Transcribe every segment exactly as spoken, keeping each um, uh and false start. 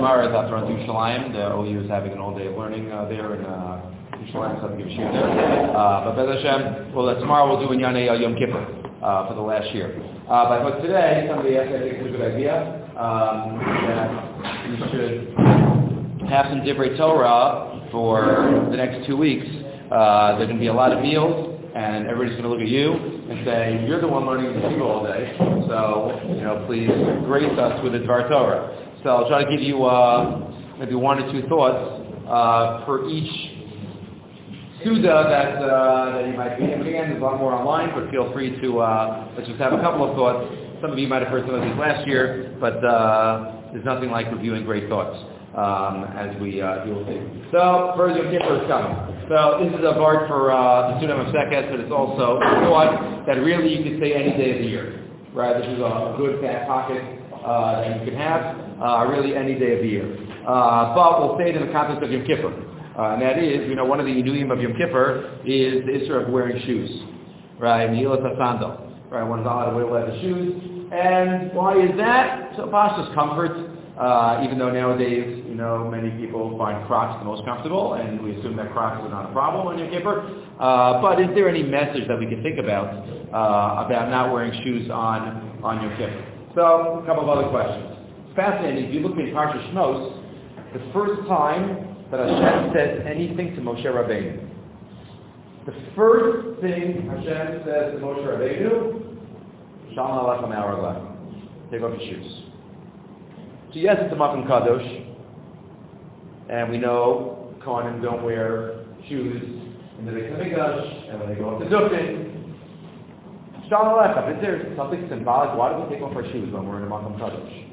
tomorrow is after on Yerushalayim. The O U is having an all-day of learning uh, there in uh, Yerushalayim, so I have to give a shiur there. Uh, but Bez Hashem, well, uh, tomorrow we'll do in Yanei Yom Kippur uh, for the last year. Uh, but, but today, somebody asked, I think it's a good idea, um, that we should have some Divrei Torah for the next two weeks. Uh, there's going to be a lot of meals, and everybody's going to look at you and say, you're the one learning the Torah all day, so, you know, please grace us with the Dvar Torah. So I'll try to give you uh, maybe one or two thoughts uh, for each Suda that, uh, that you might be. And again, there's a lot more online, but feel free to, uh, let's just have a couple of thoughts. Some of you might have heard some of these last year, but uh, there's nothing like reviewing great thoughts, um, as we uh, you will see. So, first Yom Kippur is coming. So this is a vart for uh, the Suda Masechet, but it's also a thought that really you could say any day of the year. Right? This is a good back pocket uh, that you can have, uh, really any day of the year. Uh, but we'll say it in the context of Yom Kippur. Uh, and that is, you know, one of the Inuyim of Yom Kippur is the issue of wearing shoes. Right? Nihilas HaSandal. Right? One's not allowed to wear leather shoes. And why is that? So Pashtus comfort. Uh, even though nowadays, you know, many people find Crocs the most comfortable, and we assume that Crocs are not a problem on Yom Kippur. Uh, but is there any message that we can think about uh, about not wearing shoes on, on Yom Kippur? So, a couple of other questions. It's fascinating. If you look at Parsha Shmos, the first time that Hashem says anything to Moshe Rabbeinu, the first thing Hashem says to Moshe Rabbeinu, Shalom Aleichem Ha'araglaim. Take off your shoes. So yes, it's a Makom Kadosh, and we know Kohanim don't wear shoes in the Beit HaMikdash, and when they go up to Dufin. Shalom Aleichem, is there something symbolic? Why do we take off our shoes when we're in a Makom Kadosh?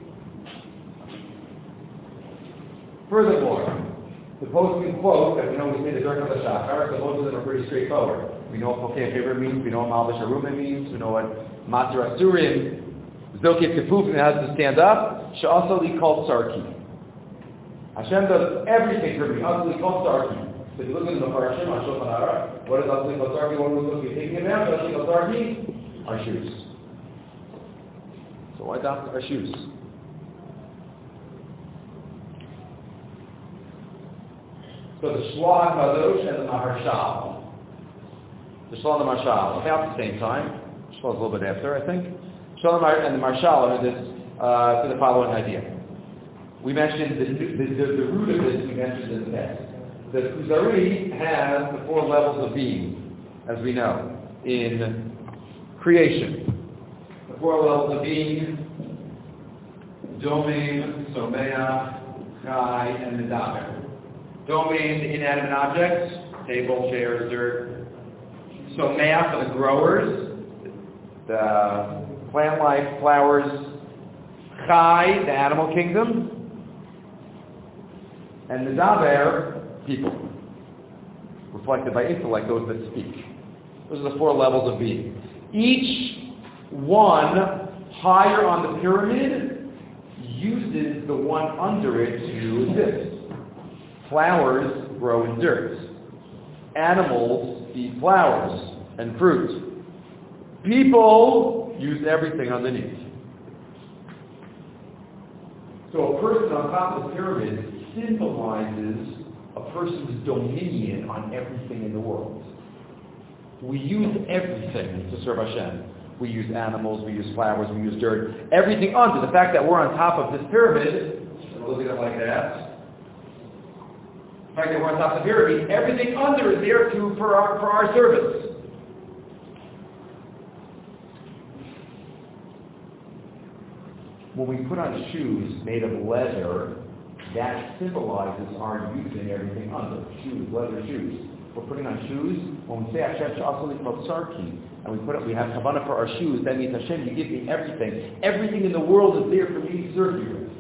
Furthermore, the posting quote that we know we say the Dirk of the Shachar, so most of them are pretty straightforward. We know what Pokei Heber means, we know what Malbish Aruma means, we know what Matzah Asurim, Zokit Kefuf, and it has to stand up. Sha'asali called Sarki. Hashem does everything for me. Asali called Sarki. So if you look at the Mefarshim on Shulchan Aruch, what is Asali called Sarki? What are we supposed to be thinking about? Asali called Sarki? Our shoes. So why not our shoes? So the Shloah Kadosh and the Maharshal. The Shloah and the Maharshal, about the same time. Shloah is a little bit after, I think. Shloah and the Maharshal are this uh, for the following idea. We mentioned the, the, the, the root of this we mentioned in the text. The Kuzari has the four levels of being, as we know, in creation. The four levels of being, Domain, Somea, Chai, and Medaber. Domain, the inanimate objects, table, chairs, dirt. Somea for the growers, the plant life, flowers. Chai, the animal kingdom. And the Medaber, people. Reflected by intellect, those that speak. Those are the four levels of being. Each one, higher on the pyramid, uses the one under it to exist. Flowers grow in dirt. Animals eat flowers and fruit. People use everything underneath. So a person on top of the pyramid symbolizes a person's dominion on everything in the world. We use everything to serve Hashem. We use animals, we use flowers, we use dirt. Everything under. The fact that we're on top of this pyramid, look at it like that. The fact that we're on top of the pyramid, everything under is there to, for our, for our service. When we put on shoes made of leather, that symbolizes our using everything under. Shoes, leather shoes. We're putting on shoes. When we say Hashem Sha'asali Kol Sarki, and we put up, we have kavanah for our shoes, that means Hashem, you give me everything. Everything in the world is there for me to serve you.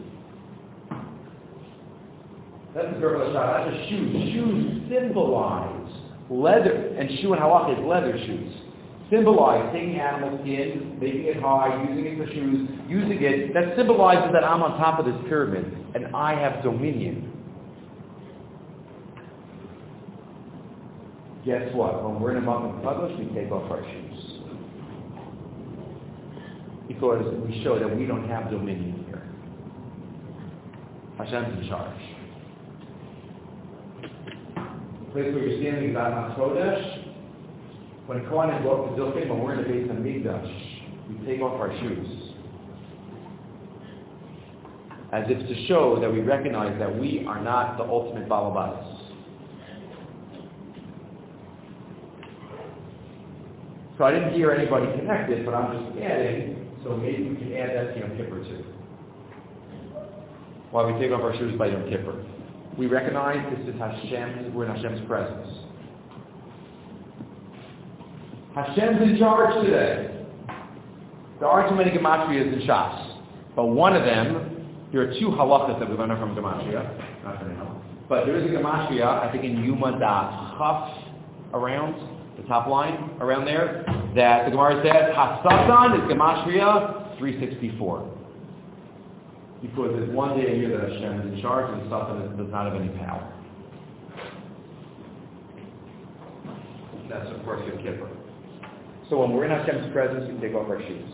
That's the Gerber Lashon. That's a shoe. Shoes symbolize leather, and shoe and halach is leather shoes. Symbolize taking animal skin, making it high, using it for shoes, using it. That symbolizes that I'm on top of this pyramid and I have dominion. Guess what? When we're in a Makom Kadosh, we take off our shoes. Because we show that we don't have dominion here. Hashem's in charge. The place where you're standing is Admas Kodesh. When Kohanim go up to Zilkim, when we're in the base of Mikdash, we take off our shoes. As if to show that we recognize that we are not the ultimate Balabas. So I didn't hear anybody connect it, but I'm just adding, so maybe we can add that to Yom Kippur too. While we take off our shoes by Yom Kippur. We recognize this is Hashem, we're in Hashem's presence. Hashem's in charge today. There aren't too many Gematrias in Shas, but one of them, there are two halachas that we learn from Gematria, not for now, but there is a Gematria, I think in Yuma Da Chaf, around, the top line, around there, that the Gemara says, Hasatan is Gematria three sixty-four. Because there's one day a year that Hashem is in charge and Satan does not have any power. That's of course Yom Kippur. So when we're in Hashem's presence, we take off our shoes.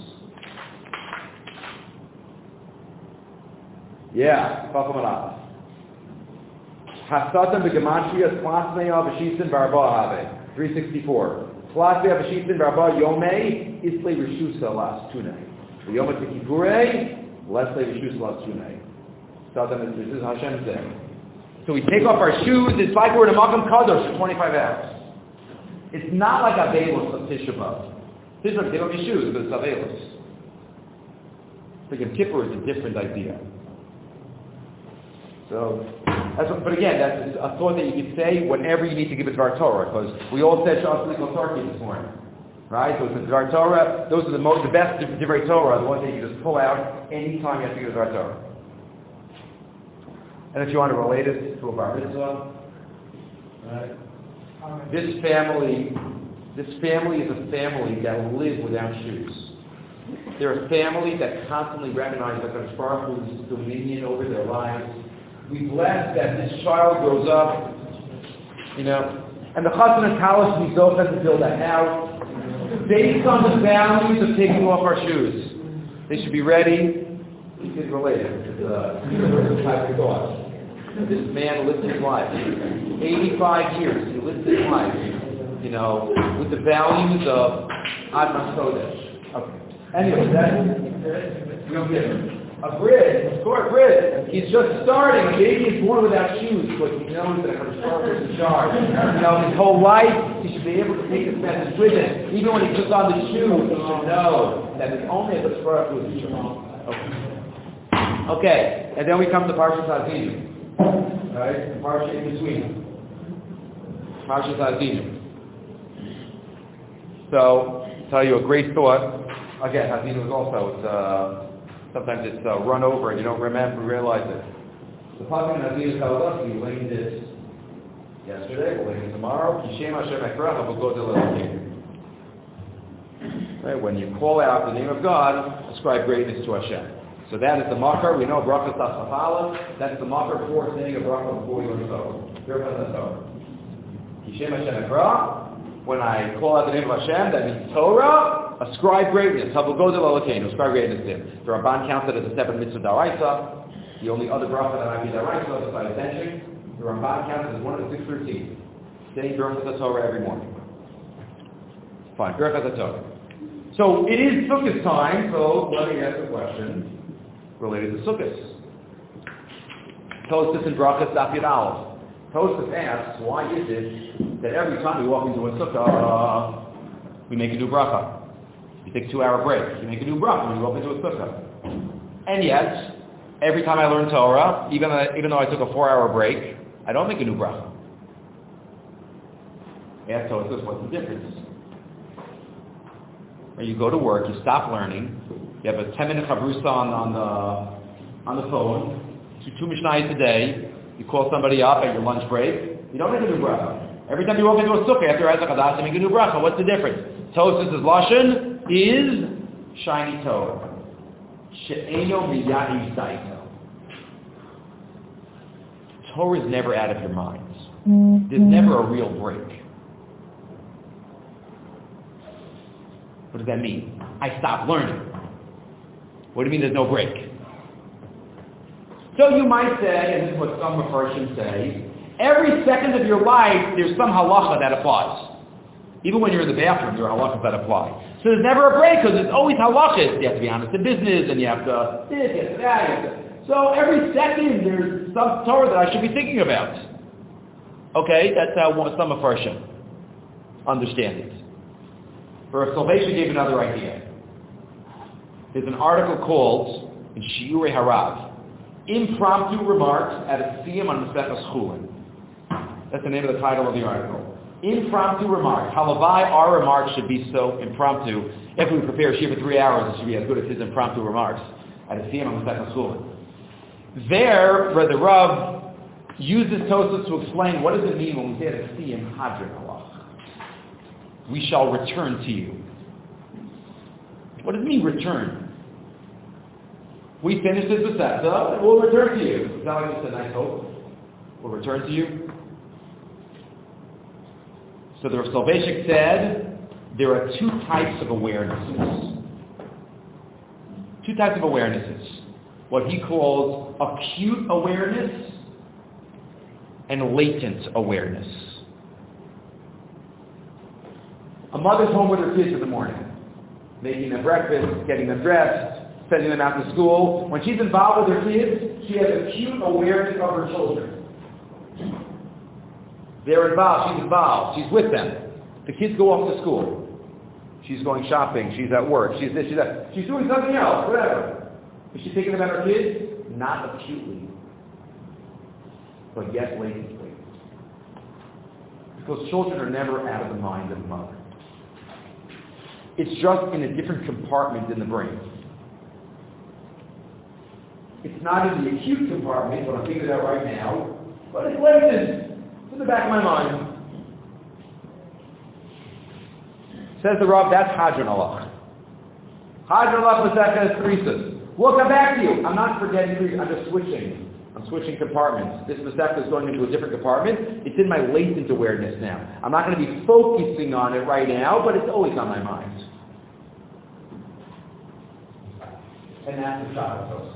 Yeah, Chacham Hasatan begematria Tlasmeya b'shisin barba have three sixty-four. Tlasmeya b'shisin barba yomei islay rishusa las tunei. Yom Kippurei lesle rishusa las tunei. Satan, this is Hashem's day. So we take off our shoes. It's like we're in a Makam Kadosh for twenty-five hours. It's not like Avelos of Tisha B'Av. Tisha B'Av, take off your shoes, but it's Avelos. So Yom Kippur is a different idea. So, that's what, but again, that's a thought that you could say whenever you need to give a Dvar Torah, because we all said Shas Likol Torah this morning, right? So it's a Dvar Torah. Those are the most, the best Dvar Torah, the ones that you just pull out anytime you have to give a Dvar Torah. And if you want to relate it to a Bar Mitzvah, right? This family, this family is a family that live without shoes. They're a family that constantly recognize that there's Baruch Hu's dominion over their lives. We bless that this child grows up, you know, and the Chassan and Kalash Mizot has to build a house based on the values of taking off our shoes. They should be ready. You can relate it to the type of thought. This man lived his life, eighty-five years, he lived his life, you know, with the values of Admas Kodesh. Okay. Anyway, that's, we don't get it. A brid, of course, brid. He's just starting. A baby is born without shoes because he knows that a Baruch is in charge. You know, his whole life, he should be able to take his message with him. Even when he puts on the shoe, he should know that it's only the Baruch who is in charge. Okay. Okay, and then we come to Parshas Azinu. Right? The Parsha in between. Parshas Azinu. So, I'll tell you a great thought. Again, Azinu is also, it's, uh, sometimes it's uh, run over and you don't remember, realize it. The Pasuk in Azinu tells us, we learned this yesterday, we'll learn it tomorrow. Kishem Hashem Ekrach, we'll go to the Right? When you call out the name of God, ascribe greatness to Hashem. So that is the makar. We know bracha tasafala. That's the makar for saying a bracha before you learn the Torah. Bracha Torah. Kishem Hashem Ekrach. When I call out the name of Hashem, that means Torah. Ascribe greatness. Havogod Elokeinu. Ascribe greatness to Him. The Ramban counts it as a step in mitzvah daraisa. The only other bracha that might be daraisa besides benching, the Ramban counts it as one of the six thirteen. Saying bracha Torah every morning. Fine. Bracha Torah. So it is Sukkot time. So let me ask a question related to Sukkot. Tosfos and Brachas Daf Yud Aleph. Tosfos asks, why is it that every time we walk into a sukkah, we make a new bracha? You take a two-hour break, you make a new bracha when you walk into a sukkah. And yet, every time I learn Torah, even though, even though I took a four-hour break, I don't make a new bracha. Ask Tosfos, what's the difference? When you go to work, you stop learning, you have a ten-minute chavrusa on, on the on the phone, two, two mishnayos a day, you call somebody up at your lunch break, you don't make a new bracha. Every time you walk into a sukkah after Ezra Chadash, you make a new bracha. What's the difference? Tosfos' lashon is shiny Torah. She'eno miyadi saito. Torah is never out of your minds. There's never a real break. What does that mean? I stopped learning. What do you mean there's no break? So you might say, and this is what some Mepharshim say, every second of your life, there's some halacha that applies. Even when you're in the bathroom, there are halachas that apply. So there's never a break because there's always halachas. You have to be honest in business, and you have to this, you have to that. You have to... So every second, there's some Torah that I should be thinking about. Okay, that's how some Mepharshim understand it. For Salvation gave another idea. There's an article called in Shiurei Harav, Impromptu Remarks at a Siyum on Maseches Chulin. That's the name of the title of the article. Impromptu remarks. Halavai, our remarks should be so impromptu. If we prepare a shiur for three hours, it should be as good as his impromptu remarks at a Siyum on Maseches Chulin. There, where the Rav uses Tosafos to explain what does it mean when we say at a Siyum Hadran Halach. We shall return to you. What does it mean, return? We finished this Masechta, and we'll return to you. Is that like just a nice hope? We'll return to you. So the Rav Soloveitchik said there are two types of awarenesses. Two types of awarenesses. What he calls acute awareness and latent awareness. A mother's home with her kids in the morning, making them breakfast, getting them dressed, sending them out to school. When she's involved with her kids, she has acute awareness of her children. They're involved, she's involved, she's with them. The kids go off to school. She's going shopping, she's at work, she's this, she's that. She's doing something else, whatever. Is she thinking about her kids? Not acutely, but yet latently. Because children are never out of the mind of the mother. It's just in a different compartment in the brain. It's not in the acute compartment, what I'm thinking about right now, but it's latent. It's in the back of my mind. Says the Rav, that's Hadran Halach. Hadran Halach Maseches Teresos. We'll come back to you. I'm not forgetting Teresos. I'm just switching. I'm switching compartments. This Masechta is going into a different compartment. It's in my latent awareness now. I'm not going to be focusing on it right now, but it's always on my mind. And that's the Shabbos.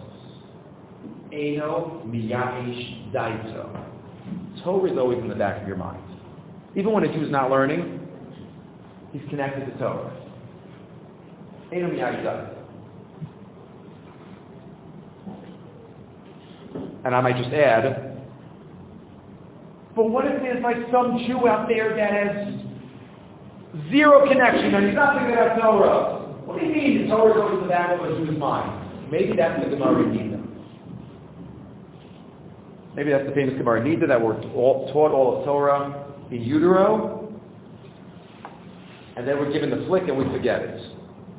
Eino miya'ish daito. Torah is always in the back of your mind. Even when a Jew's not learning, he's connected to Torah. Eino miya'ish daito. And I might just add, but what if there's like some Jew out there that has zero connection and he's not thinking about Torah? What do you mean the Torah is always in the back of a Jew's mind? Maybe that's the Gemara in Nida. Maybe that's the famous Gemara in Nida that we're all, taught all of Torah in utero, and then we're given the flick and we forget it.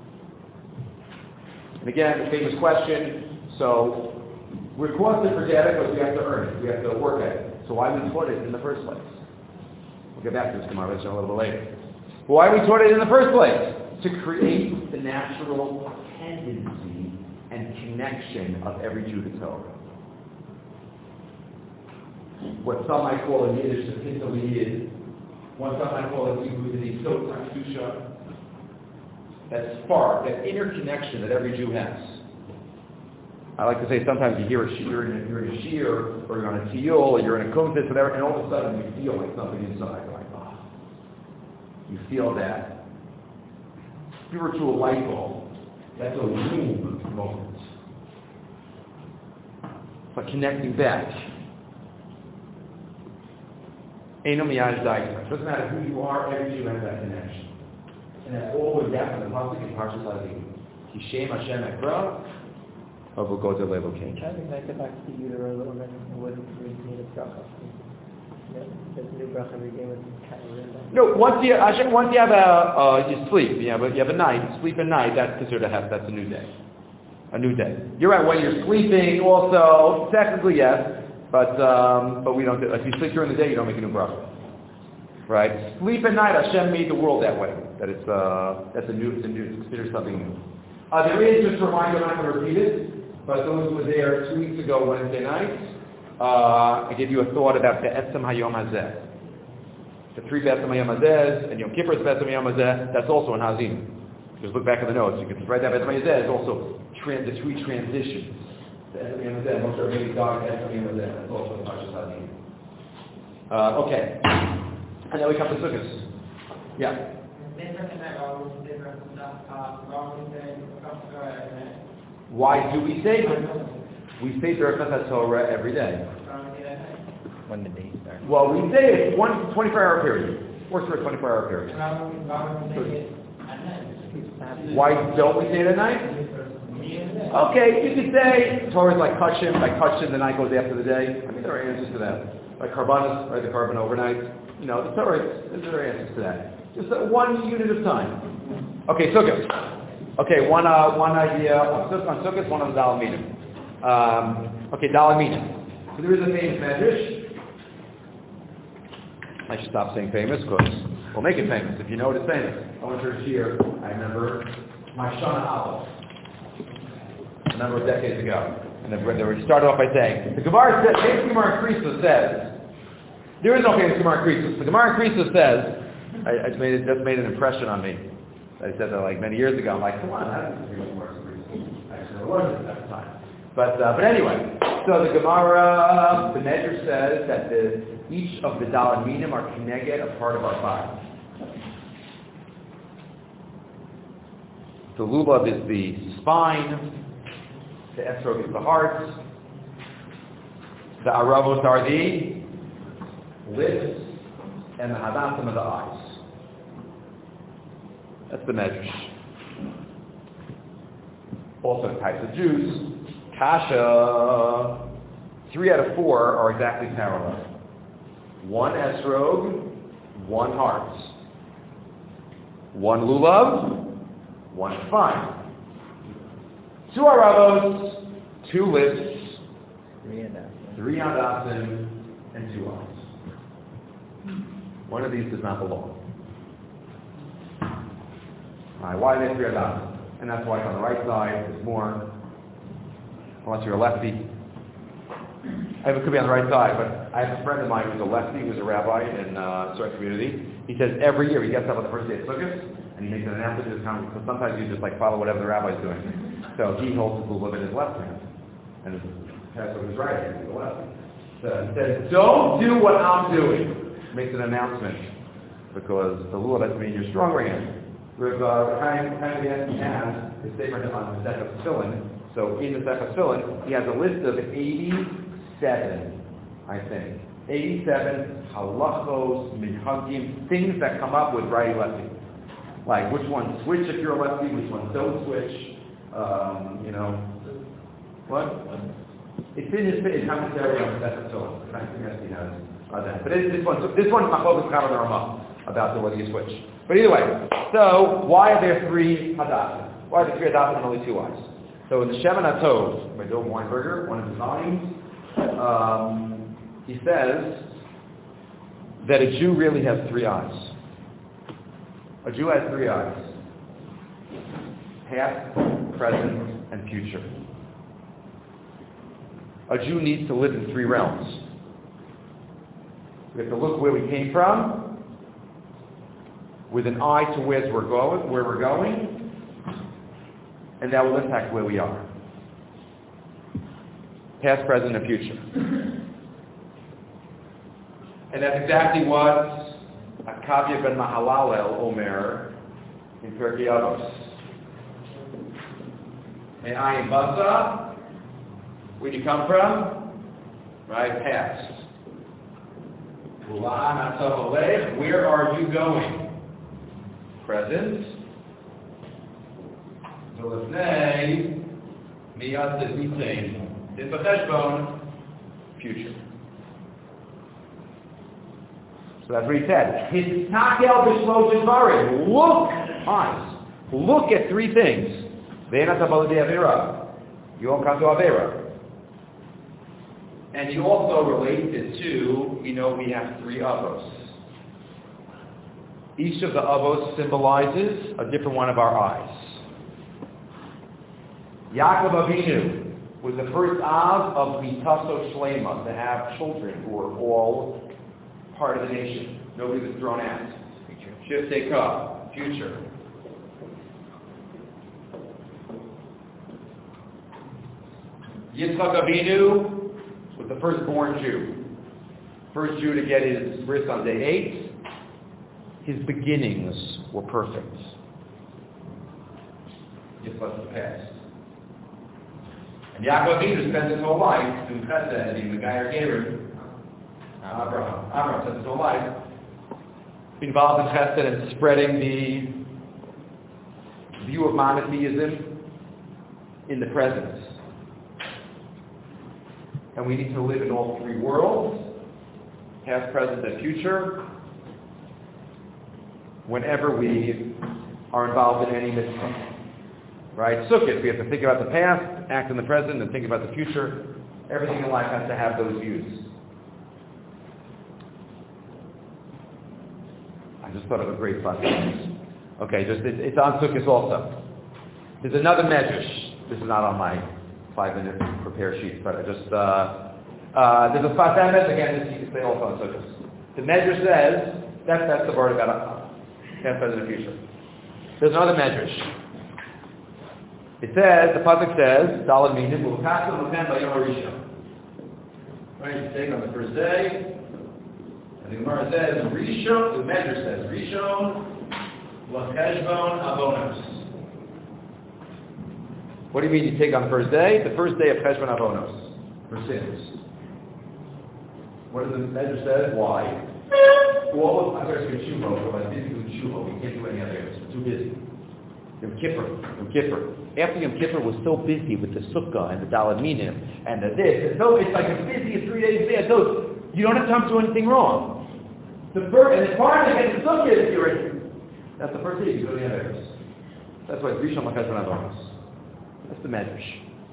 And again, the famous question, so we're caused to forget it because we have to earn it. We have to work at it. So why we taught it in the first place? We'll get back to this Gemara a little bit later. But why we taught it in the first place? To create the natural tendency and connection of every Jew to Torah. What some might call in Yiddish the Pinto what some might call in Hebrew the Sotah Kedusha. That spark, that inner connection that every Jew has. I like to say sometimes you hear a shiur, you're in a, you're in a shiur, or you're on a tiyul, or you're in a kumtis, whatever, and all of a sudden you feel like something inside. You're like, oh. You feel that spiritual light bulb. That's a womb moment. It's like connecting back. Eino miya'ish daito. It doesn't matter who you are, every Jew has that connection. And that's all we're down in the pasuk in Parshas Hazim. Kishem Hashem Ekra. Of a go to level king. I think I get back to the utero a little bit and what we need a bracha. There's a new bracha every day with kind of No, once you Hashem, once you have a uh, you sleep, you have a, you have a night, sleep at night. That's considered a have. That's a new day. A new day. You're right. When you're sleeping, also technically yes, but um, but we don't. Do, if you sleep during the day, you don't make a new bracha. Right? Sleep at night. Hashem made the world that way. That it's uh, that's a new. It's a new. It's considered something new. Uh, there is just a reminder. I'm not going to repeat it. But those who were there two weeks ago, Wednesday night, uh, I gave you a thought about the Etzem Hayom Hazeh. The three Be'etzem Hayom Hazeh, and Yom Kippur's Be'etzem Hayom Hazeh, that's also in Hazim. Just look back in the notes. You can write that Be'etzem Hayom Hazeh is also trans, the three transitions. The Esrog Yemazeh, Moshe Rabbeinu died Esrog Yemazeh. That's also the Parshas Hadid. Uh, okay. And then we come to Sukkot. Yeah. Why do we say that? We say Berachas HaTorah every day. When the day starts. Well, we say it one twenty-four hour period. Works for a twenty-four hour period. Why don't we say it at night? Okay, you could say Torah is like Kachim, like Kachim, the night goes after the day. I mean, there are answers to that. Like Karbanos, right, the carbon overnight. You know, the Torah, there are answers to that. Just uh, one unit of time. Okay, Sukkot. Okay, one uh, one idea of Sukkot, on Sukkot, one of the Dal Minim. Um, okay, Dal Minim. So there is a famous medrash. I should stop saying famous because we'll make it famous if you know it, it's famous. I went to a year, I remember my Shana Aleph, a number of decades ago. And they were started off by saying, the Gemara says, famous Gemara in Krisos says, there is no famous Gemara in Krisos. The Gemara in Krisos says, I, I just made it, just made an impression on me. I said that like many years ago. I'm like, come on, that's a famous Gemara in Krisos. Actually, it wasn't at the time. But, uh, but anyway, so the Gemara, the Medrash says that the each of the Daled Minim are Kineged, a part of our body. The Lulav is the spine, the Esrog is the heart, the Aravos are the lips, and the Hadasim are the eyes. That's the Medrash. Also types of Jews. Kasha, three out of four are exactly parallel. One esrog, one heart. One lulav, one spine. Two aravos, two lips, Three adasim. three adasim, and two eyes. One of these does not belong. Alright, why are they three adasim? And that's why on the right side there's more. Unless you're a lefty. I it could be on the right side, but I have a friend of mine who's a lefty, who's a rabbi in uh, certain community. He says every year he gets up on the first day of Sukkot and he makes an announcement to his congregation. So sometimes you just like follow whatever the rabbi's doing. So he holds his lulav in his left hand, and his pastor with his right hand, the left. So he says, "Don't do what I'm doing." Makes an announcement because the lulav has to be in your stronger hand. With uh, Chaim Chaim has his statement on the Sefer Tefillin. So in the Sefer Tefillin, he has a list of eighty-seven, I think, eighty-seven halachos, minhagim, things that come up with righty-lefty. Like which one switch if you're a lefty, which one don't switch. Um, you know, what? It's in his, his commentary on the Sefer Tefillin. I think he has uh, that. But it, this one, so this one's machlokas Chaim and Ramah about the whether you switch. But either way, so why are there three hadasim? Why are there three hadasim and only two eyes? So in the Shemin HaTov, by Bill Weinberger, one of his volumes, um, he says that a Jew really has three eyes. A Jew has three eyes. Past, present, and future. A Jew needs to live in three realms. We have to look where we came from, with an eye to where we're going, where we're going, and that will impact where we are. Past, present, and future. And that's exactly what Akavia ben Mahalalel Omer in Pirkei Avos. And I am Basa, where do you come from? Right, past. Where are you going? Present. V'lefnei miyad zevitein. Din b'cheshbon, future. So that's what he said. Histakel b'shlosh dvarim. Look, eyes. Look at three things. Ve'enat ha'balei avera. You won't come to avera. And he also relates it to, you know, we have three avos. Each of the avos symbolizes a different one of our eyes. Yaakov Avinu was the first av of Mitaso Shlema, to have children who were all part of the nation. Nobody was thrown out. Shiftei Kav, future. Yitzchak Avinu was the firstborn Jew. First Jew to get his bris on day eight. His beginnings were perfect. Yitzchak's the past. And Yaakov Avinu spent his whole life doing chesed, being the guy or Gabriel. Abraham. Abraham spent his whole life involved in chesed and spreading the view of monotheism in the present. And we need to live in all three worlds, past, present, and future, whenever we are involved in any mitzvah. Right? Sukkot, we have to think about the past, act in the present, and think about the future. Everything in life has to have those views. I just thought of a great thought. Okay, just it, it's on Sukkot also. There's another medrash. This is not on my five-minute prepare sheet, but I just, uh, uh, there's a Sfas Emes, again, this you can say also on Sukkot. The medrash says, that's, that's the word about past, present, and future. There's another medrash. It says, the pasuk says, Daled Minim, U'kasim L'chem B'yom HaRishon. Right, you take on the first day, and the Gemara says, Rishon, the medrash says, Rishon L'cheshbon Avonos. What do you mean you take on the first day? The first day of Cheshbon Avonos, for sins. What does the medrash say? Why? Well, I'm going to say Tshuva, but I'm busy with Tshuva. We can't do any other. We're too busy. Yom Kippur, Yom Kippur. After Yom Kippur was so busy with the Sukkah and the Daled Minim and the this, and so it's like as busy as three days there. So you don't have time to do anything wrong. The first, and it's hard to get the Sukkah if you're ready. That's the first day you go to the others. That's why it's Rishon L'cheshbon Avonos. That's the medrash.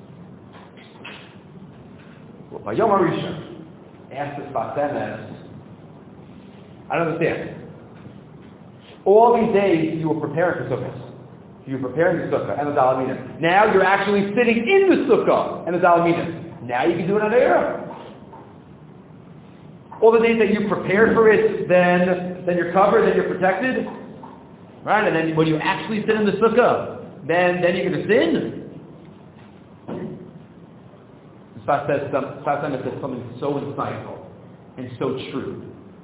Well, by Yom HaRishon, ask the Sfas Emes, I don't understand. All these days you were preparing for Sukkot. You were preparing the Sukkah and the Daled Minim. Now you're actually sitting in the Sukkah and the Daled Minim. Now you can do it on the air. All the days that you prepared for it, then, then you're covered, then you're protected. Right? And then when you actually sit in the Sukkah, then, then you're going to sin. Sfas Emes says something so insightful and so true.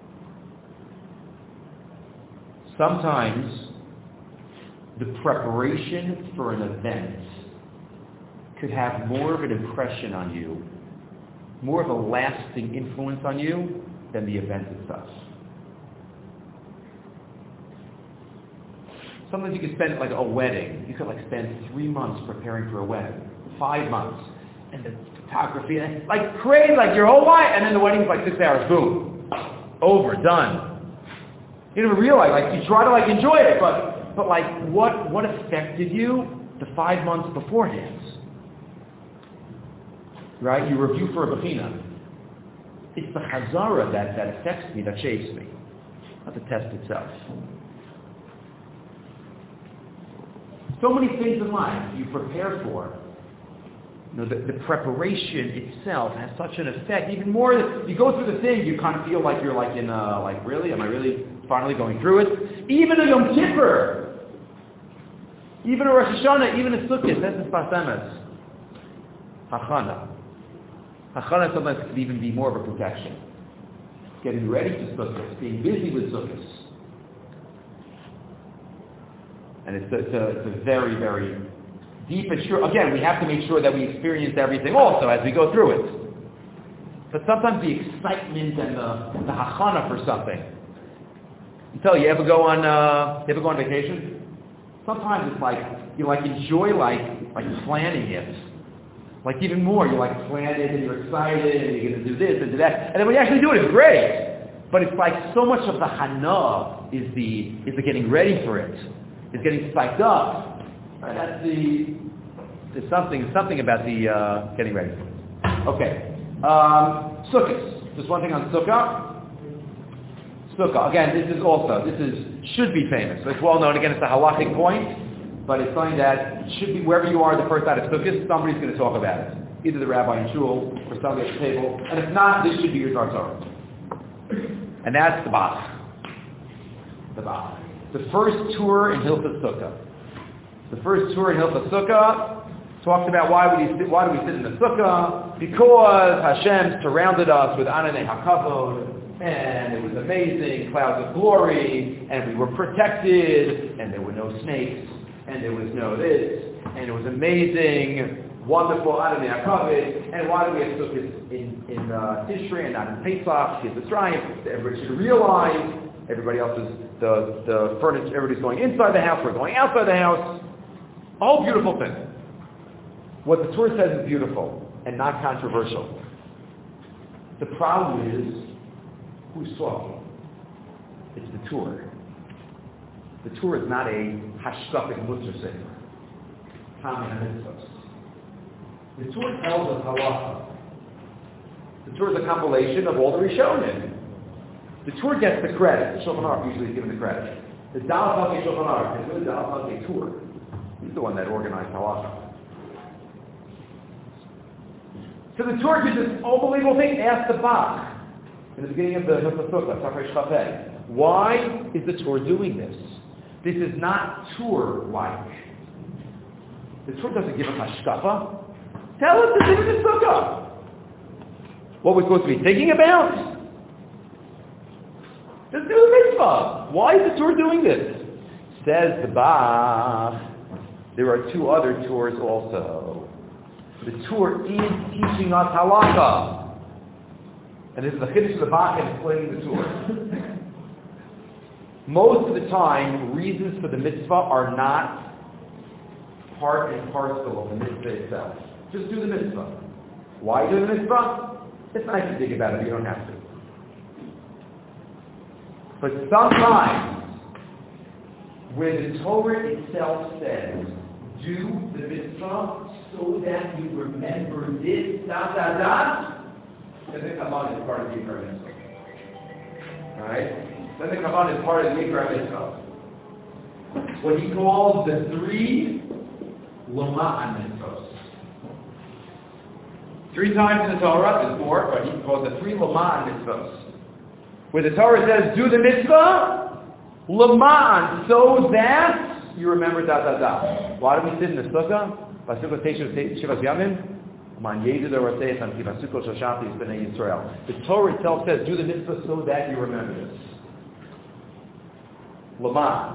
Sometimes the preparation for an event could have more of an impression on you, more of a lasting influence on you than the event itself. Sometimes you could spend, like a wedding, you could like spend three months preparing for a wedding, five months, and the photography, and like crazy, like your whole life, and then the wedding's like six hours, boom, over, done. You don't even realize, like you try to like enjoy it, but but like what what affected you the five months beforehand? Right? You review for a bechina. It's the chazara that, that affects me, that shapes me, not the test itself. So many things in life you prepare for. You know, the, the preparation itself has such an effect. Even more, you go through the thing, you kind of feel like you're like in, uh, like really, am I really finally going through it? Even a Yom Kippur, even a Rosh Hashanah, even a Sukkot, that's the Sfas Emes. Hachana. Hachana sometimes could even be more of a protection. Getting ready to Sukkot, being busy with Sukkot. And it's a, it's a, it's a very, very deep and sure. Again, we have to make sure that we experience everything also as we go through it. But sometimes the excitement and the, the hachana for something. You tell you ever go on uh, you ever go on vacation? Sometimes it's like you like enjoy like like planning it. Like even more, you like plan it and you're excited and you're going to do this and do that. And then when you actually do it, it's great. But it's like so much of the hana is the is the getting ready for it. It's getting spiked up. Right? That's the there's something something about the uh, getting ready for it. Okay. Um, Sukkot. Just one thing on Sukkah. Sukkah. Again, this is also this is should be famous. So it's well known. Again, it's a halachic point, but it's something that should be wherever you are the first night of Sukkot, somebody's going to talk about it. Either the rabbi in shul or somebody at the table. And if not, this should be your Dar Torah. And that's the Bach. The Bach. The first tour in Hilchos Sukkah. The first tour in Hilchos Sukkah talks about why we sit, why do we sit in the sukkah? Because Hashem surrounded us with Ananei HaKavod, and it was amazing, clouds of glory, and we were protected, and there were no snakes, and there was no this, and it was amazing, wonderful Ananei HaKavod. And why do we have sukkahs in in uh, Tishrei and not in Pesach? Because it's right. Everybody should realize. Everybody else is the the furniture. Everybody's going inside the house. We're going outside the house. A whole beautiful thing. What the Torah says is beautiful and not controversial. The problem is who's talking. It's the Torah. The Torah is not a hashkafic mutzah sefer. The Torah tells us halacha. The Torah is a compilation of all the Rishonim. The Torah gets the credit. The Shulchan Aruch usually is given the credit. The Daled Hasei Shulchan Aruch is really the Daled Hasei Torah. He's the one that organized halacha. So the Torah did this unbelievable thing. Ask the Bach in the beginning of the Hilchos Sukkah, Safrei Shchapei. Why is the Torah doing this? This is not Torah-like. The Torah doesn't give us hashkafa. Tell us to do the sukkah. What we're supposed to be thinking about? Let's do the mitzvah. Why is the Torah doing this? Says the Bach, there are two other Torahs also. The Torah is teaching us halakha. And this is the chiddush of the Bach and explaining the Torah. Most of the time, reasons for the mitzvah are not part and parcel of the mitzvah itself. Just do the mitzvah. Why do the mitzvah? It's nice to think about it, but you don't have to. But sometimes, when the Torah itself says, do the mitzvah so that you remember this, da da da, then the Kabbalah is part of the Ikar mitzvah. Alright? Then the Kabbalah is part of the Ikar mitzvah. What he calls the three Lama'an mitzvahs. Three times in the Torah, there's four, but he calls the three Lama'an mitzvahs. Where the Torah says, do the mitzvah, Lama'an, so that you remember da da da. Why do we sit in the sukkah? The Torah itself says, do the mitzvah so that you remember this. Lama'an.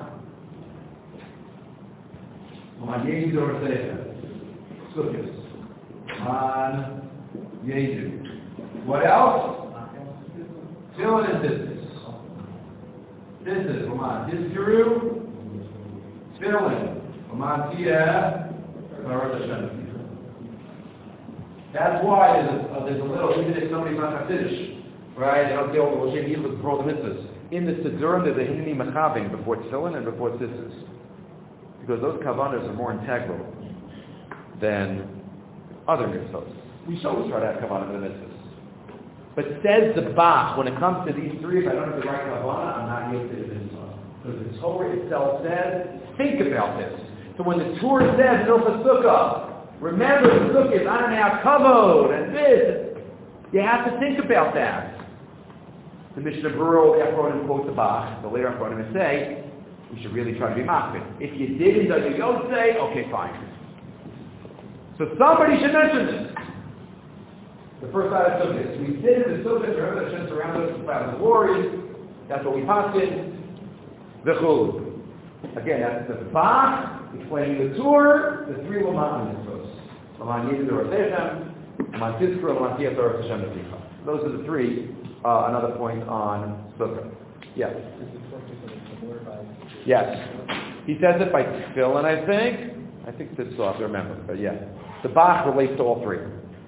What else? Tefillin and business. Business, Lama'an. Tizkiru, Tefillin. Lama'an Tiyah, Baruch Hashem. That's why there's a, uh, there's a little, even if somebody's not Hasidish, right? They don't say, oh, well, Shem Yidl for all the mitzvahs. In the Siddurim, there's a Hinni Machavim before Tefillin and before Tzitzis. Because those Kavanas are more integral than other mitzvahs. We should always try to have Kavanah for the mitzvahs. But says the Bach, when it comes to these three, if I don't have the right Kavanah, I'm not used to the mitzvah. Because the Torah itself says, think about this. So when the Torah says, Hilchos Sukkah, remember the Sukkah is Ananei HaKavod, and this, you have to think about that. The Mishnah Berurah, the Achronim quote the Bach, the later Achronim say, we should really try to be machmir. If you didn't, then you don't say, okay, fine. So somebody should mention this. The first side of Sukkot. We sit in the Sukkot, remember that Hashem surrounds us with clouds of glory. That's what we posted. The Chul. Again, that's the Bach, explaining the Torah, the three Lama'an mitzvahs. Lama'an Yidid or Hashem, Lama'an Tizkor, Lama'an Tiyat or Hashem Neficha. Those are the three. Uh, another point on Sukkot. Yes. Yes. He says it by tefillin, I think. I think that's off, I remember, but yeah. The Bach relates to all three.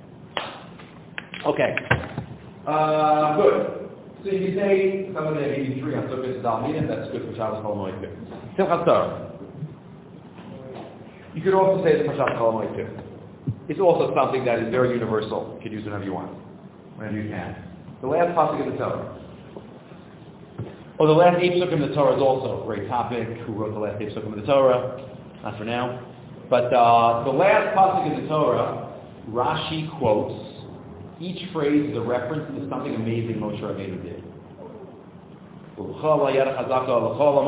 Okay. Uh, good. So you can say, some of the eighty-three on Sukkot is Dalmidim, that's good for Shabbos Chol Hamoed too. Simchat Torah. You could also say it's for Shabbos Chol Hamoed too. It's also something that is very universal. You can use whenever you want. Whenever you can. The last pasuk of the Torah. Oh, the last eight Sukkim of the Torah is also a great topic. Who wrote the last eight Sukkim of the Torah? Not for now. But uh, the last pasuk of the Torah, Rashi quotes. Each phrase is a reference to something amazing Moshe Rabbeinu did.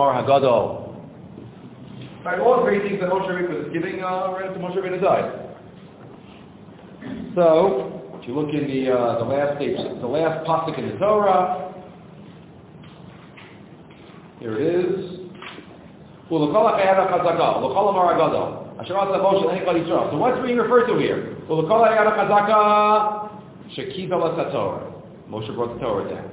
Right, all the great things that Moshe Rabbeinu was giving uh, right after Moshe Rabbeinu died. So, if you look in the uh, the last page, the last pasuk in the Torah, here it is. So what's being referred to here? Moshe brought the Torah down.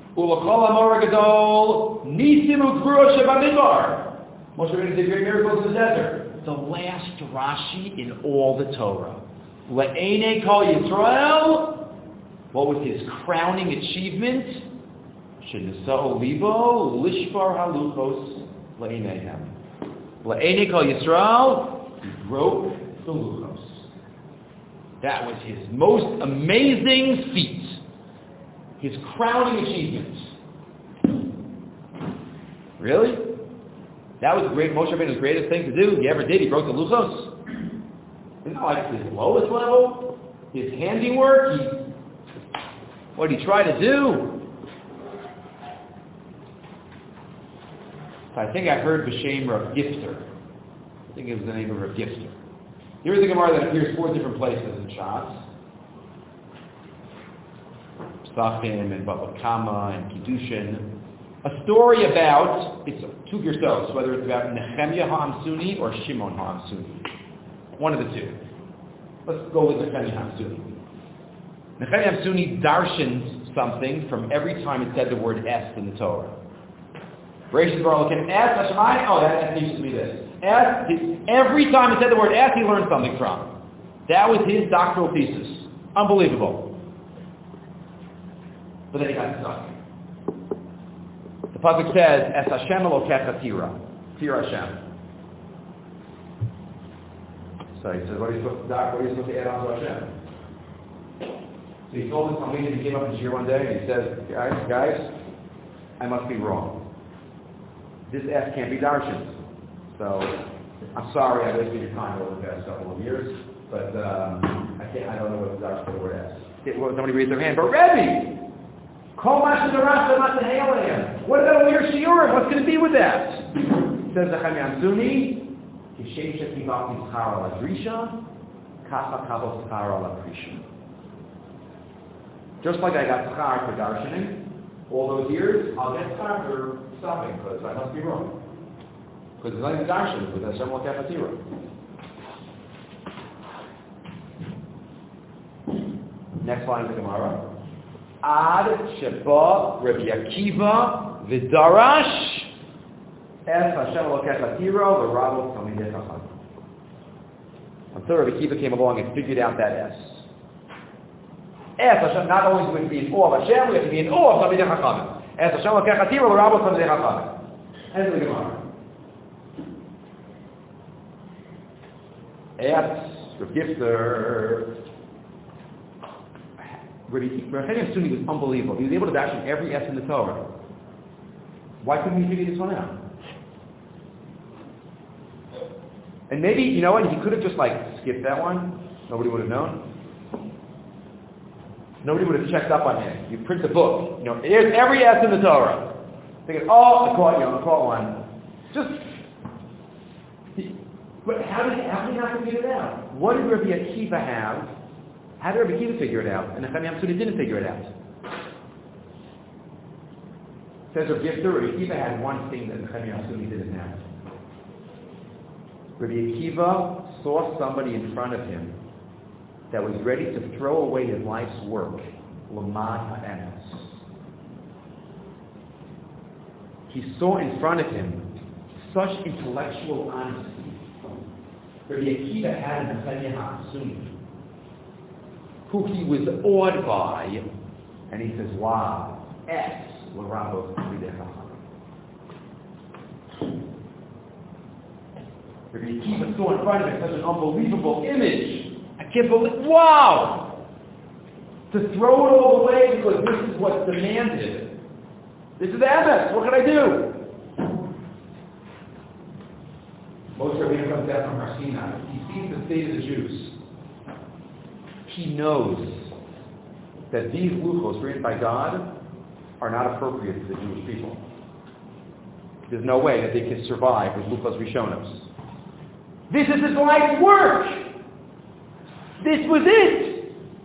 Moshe Rabbeinu did great miracles in the desert. The last Rashi in all the Torah. Le'enei kol Yisrael. What was his crowning achievement? Shenisa'o libo lishbar haluchos le'eneihem. Le'enei kol Yisrael. He broke the luchos. That was his most amazing feat. His crowning achievement. Really? That was great. Moshe Rabbeinu's greatest thing to do. He ever did. He broke the luchos. It's not like his lowest level. His handiwork. He, what did he try to do? I think I heard B'Shem Rav Gifter. I think it was the name of Rav Gifter. Here's the Gemara that appears four different places in Shas. Psachim and Bava Kama and Kiddushin. A story about, it's two Gersos, whether it's about Nehemiah HaAmsuni or Shimon HaAmsuni. One of the two. Let's go with Nehemiah HaAmsuni. Nehemiah HaAmsuni darshaned something from every time it said the word S in the Torah. Bereshit bara Elokim S Hashemayim. Oh, that S needs to be this. S, every time it said the word S, he learned something from. That was his doctoral thesis. Unbelievable. But then he got stuck. The pasuk says, "Es Hashem Elokecha tira, tira Hashem." So he says, "What are you supposed to, doc, what are you supposed to add on to Hashem?" So he told his Talmud, he came up in Shir one day, and he said, "Guys, guys, I must be wrong. This S can't be darshan. So I'm sorry I wasted your time over the past couple of years, but um, I can't. I don't know what the darshan for the word S." It, well, somebody raised their hand, but Rebbe. What about all your shiurim? What's going to be with that? Says the Nehemiah HaAmsuni, just like I got schar for darshaning all those years, I'll get schar for stopping because I must be wrong. Because it's not even darshaning, but that's Hashem Elokecha tira. Next line of the Gemara. Ad sheba Rabbi Akiva v'darash es Hashem Elokecha tira v'rabo Talmidei Chacham. Until Rabbi Akiva came along and figured out that S. Es Hashem, not only do we be in awe of Hashem, we have to be in awe of Talmidei Chacham. Es Hashem Elokecha tira v'rabo Talmidei Chacham. End of the Gemara. Ask Rav Gifter. Nehemiah HaAmsuni was unbelievable. He was able to dash in every S in the Torah. Why couldn't he figure this one out? And maybe, you know what, he could have just like skipped that one. Nobody would have known. Nobody would have checked up on him. You print the book. You know, here's every S in the Torah. Thinking, oh, I caught you, I caught one. Just, but how did, how did he not figure it out? What did Rabbi Akiva have? How did Rabbi Akiva figure it out? And Nehemiah HaAmsuni didn't figure it out. Says Rabbi Gifter, Rabbi Akiva had one thing that Nehemiah HaAmsuni didn't have. Rabbi Akiva saw somebody in front of him that was ready to throw away his life's work. L'man ha'emes. He saw in front of him such intellectual honesty. Rabbi Akiva had in Nehemiah HaAmsuni, who he was awed by, and he says, wow, S, l'rabo Talmidei Chacham. Rabbi Akiva saw in front of him such an unbelievable image. I can't believe, wow! To throw it all away because this is what's demanded. This is emes, what can I do? Moshe Rabbeinu comes down from Har Sinai. He sees the state of the Jews. He knows that these luchos written by God are not appropriate to the Jewish people. There's no way that they can survive with luchos rishonos. This is his life's work. This was it.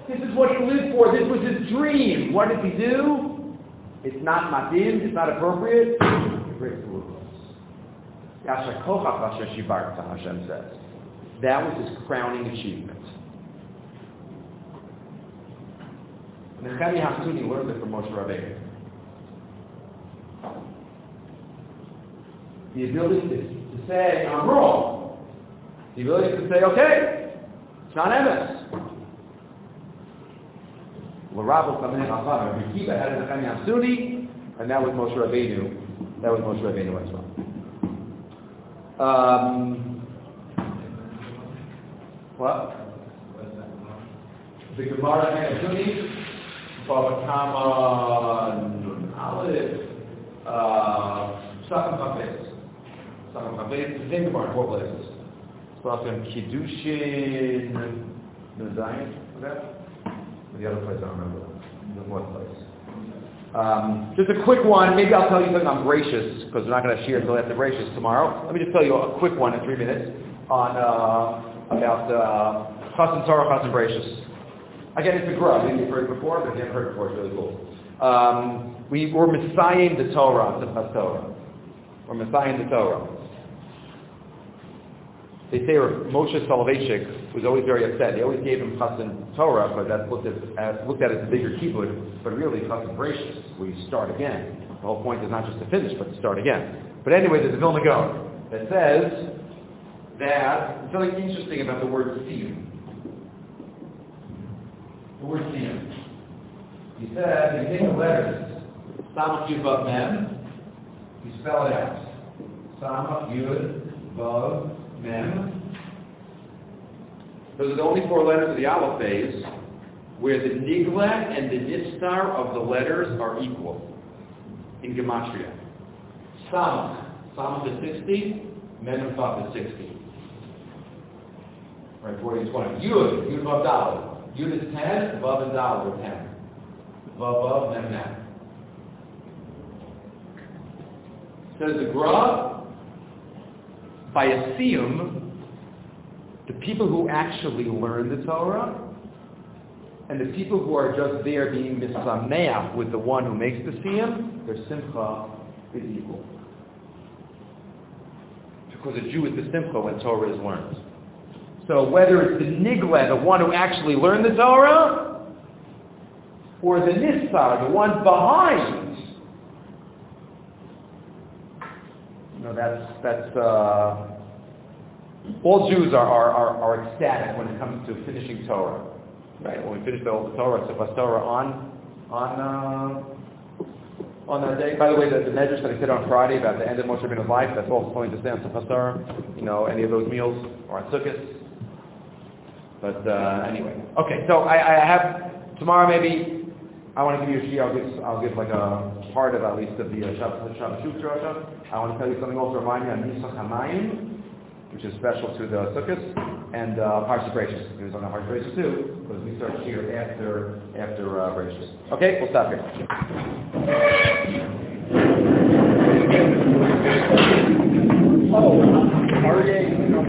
This is what he lived for. This was his dream. What did he do? It's not matin. It's not appropriate. He breaks the rules. Yasher kochach asher shibarta, Hashem says. That was his crowning achievement. Nehemiah Hatsuni learned it from Moshe Rabbeinu. The ability to, to say, I'm wrong. The ability to say, okay, it's not emes. L'rabel Sameh Acham, Rekiva had Nehemiah Hatsuni, and that was Moshe Rabbeinu. That was Moshe Rabbeinu as well. Um, what? The Gemara Hatsuni, Bava Kama Aleph, Shacham Chafetz. Shacham Chafetz, the same Gemara in four places. Shacham Kiddushin, the Zion, okay? The other place I don't remember. The fourth place. Um, just a quick one. Maybe I'll tell you something on Gracious, because we're not going to share until after Gracious tomorrow. Let me just tell you a quick one in three minutes on uh, about uh, Chassan Torah, Chassan Gracious. Again, it's a grub. Maybe you've heard it before, but if you haven't heard it before, it's really cool. Um, we were Messiahing the Torah, the Torah. We're Messiahing the Torah. They say Moshe Soloveitchik was always very upset. They always gave him Chassan Torah, but that's looked at as, looked at as a bigger kibbutz, but really Chassan Gracious, where you start again. The whole point is not just to finish, but to start again. But anyway, there's a Vilna Gaon that says that, there's something interesting about the word siyum. The word siyum. He said, you take the letters, Samach Yud Vav Mem, you spell it out. Samach Yud Vav Mem. Those are the only four letters of the Aleph phase where the Nigla and the Nistar of the letters are equal in Gematria. Samach. Samach is sixty, Mem and Vav is sixty. Right, forty and twenty. Yud, Yud Vav Daled. Yud is ten, Vav and Daled are ten. Vav, Vav, Mem, Mem. Says the Gra, by a siyum, the people who actually learn the Torah and the people who are just there being misameach with the one who makes the siyum, their simcha is equal. Because a Jew is the simcha when Torah is learned. So whether it's the nigla, the one who actually learned the Torah, or the nisar, the one behind, you know, that's that's uh, all Jews are, are are are ecstatic when it comes to finishing Torah, right? When we finish the whole Torah, Sefas Torah on on uh, on that day. By the way, the, the medrash that I said on Friday about the end of Moshe Rabbeinu's life, that's also going to stay on Sefas Torah. You know, any of those meals or on Sukkot. But uh, anyway, okay. So I, I have tomorrow maybe. I want to give you a shir. I'll give I'll give like a part of at least of the uh, Shabbat Shabbat Shuvah. I want to tell you something also. Remind you on Nisach Hamayim, which is special to the Sukkot, and uh, Parshat Bereishis. It was on the Parshat Bereishis too, because we start here after after uh, Bereishis. Okay, we'll stop here. Oh, R A